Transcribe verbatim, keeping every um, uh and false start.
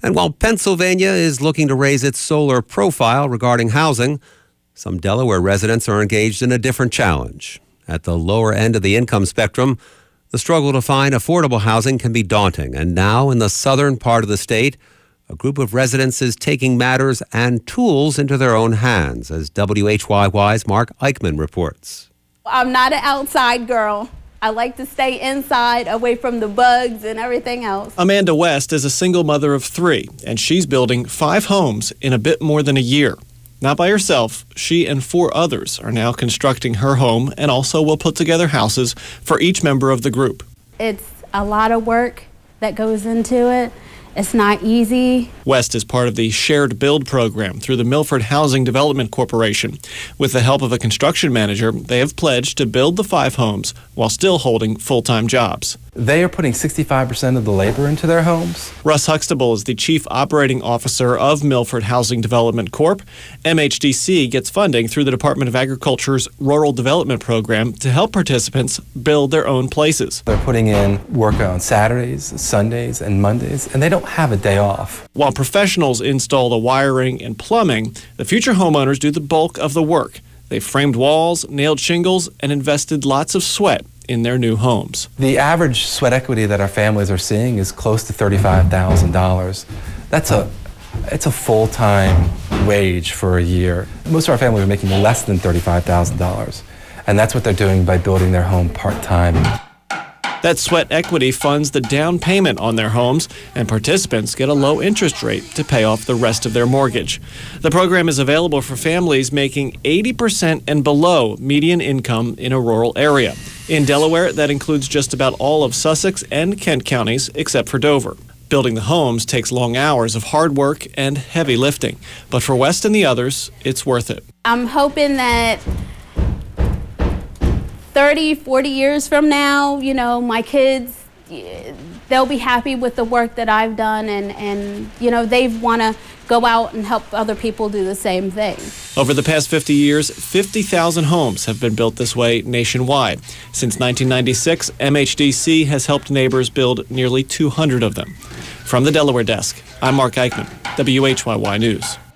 And while Pennsylvania is looking to raise its solar profile regarding housing, some Delaware residents are engaged in a different challenge. At the lower end of the income spectrum, the struggle to find affordable housing can be daunting. And now in the southern part of the state, a group of residents is taking matters and tools into their own hands, as W H Y Y's Mark Eichman reports. I'm not an outside girl. I like to stay inside, away from the bugs and everything else. Amanda West is a single mother of three, and she's building five homes in a bit more than a year. Not by herself, she and four others are now constructing her home and also will put together houses for each member of the group. It's a lot of work that goes into it. It's not easy. West is part of the Shared Build program through the Milford Housing Development Corporation. With the help of a construction manager, they have pledged to build the five homes while still holding full-time jobs. They are putting sixty-five percent of the labor into their homes. Russ Huxtable is the Chief Operating Officer of Milford Housing Development Corp. M H D C gets funding through the Department of Agriculture's Rural Development Program to help participants build their own places. They're putting in work on Saturdays, Sundays, and Mondays, and they don't have a day off. While professionals install the wiring and plumbing, the future homeowners do the bulk of the work. They've framed walls, nailed shingles, and invested lots of sweat in their new homes. The average sweat equity that our families are seeing is close to thirty-five thousand dollars. That's a, it's a full-time wage for a year. Most of our families are making less than thirty-five thousand dollars, and that's what they're doing by building their home part-time. That sweat equity funds the down payment on their homes, and participants get a low interest rate to pay off the rest of their mortgage. The program is available for families making eighty percent and below median income in a rural area. In Delaware, that includes just about all of Sussex and Kent counties except for Dover. Building the homes takes long hours of hard work and heavy lifting, but for West and the others, it's worth it. I'm hoping that thirty, forty years from now, you know, my kids, they'll be happy with the work that I've done, and, and you know, they want to go out and help other people do the same thing. Over the past fifty years, fifty thousand homes have been built this way nationwide. Since nineteen ninety-six, M H D C has helped neighbors build nearly two hundred of them. From the Delaware desk, I'm Mark Eichman, W H Y Y News.